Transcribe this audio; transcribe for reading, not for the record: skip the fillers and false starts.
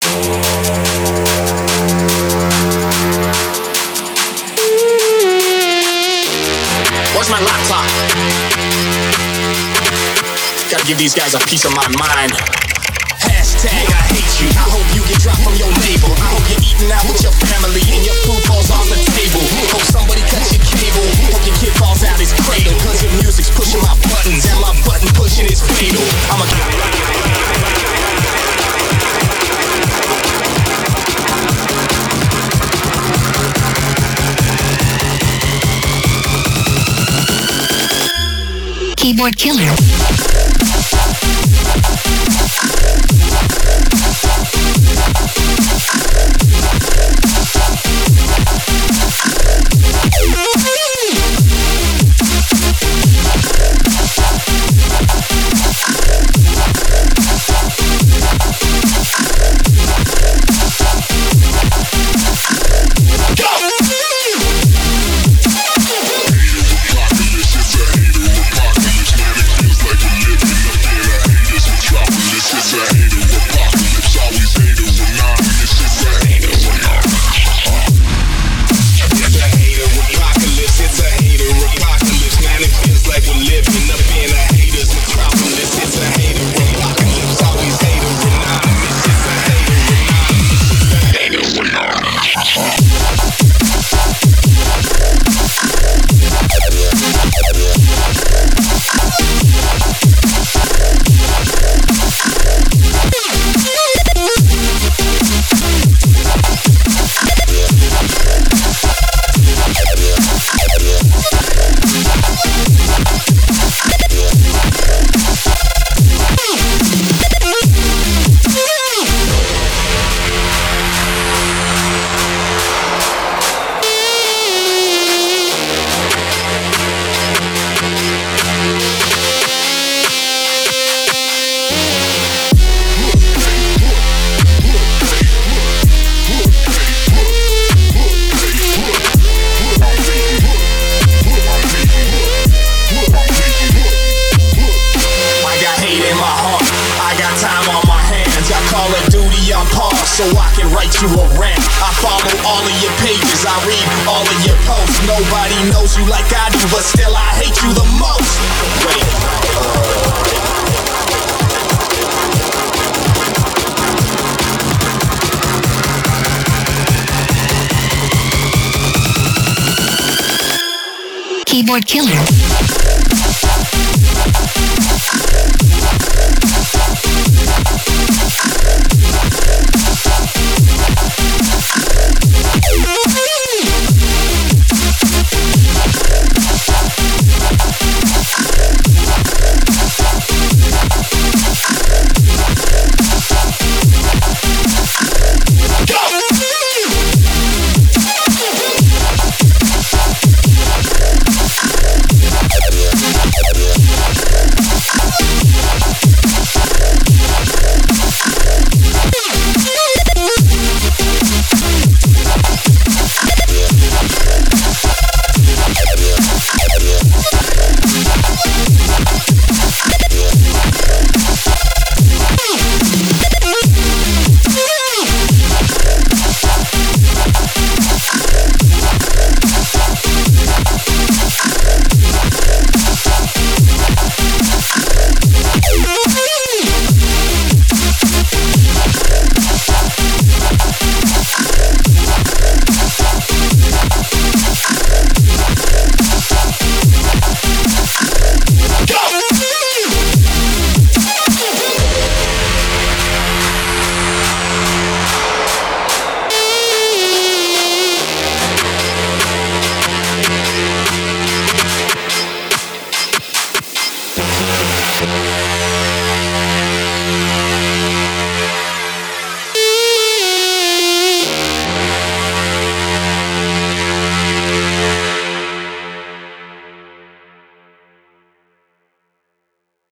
Where's my laptop? Gotta give these guys a piece of my mind. Hashtag I hate you. I hope you get dropped from your label. I hope you're eating out with your family and your food falls off the table. Hope somebody cuts your cable. Hope your kid falls out his cradle. Cause your music's pushing my buttons and my button pushing is fatal. I'm a keyboard killer. so I can write you a rant. I follow all of your pages, I read all of your posts. Nobody knows you like I do, but still I hate you the most. Keyboard killer.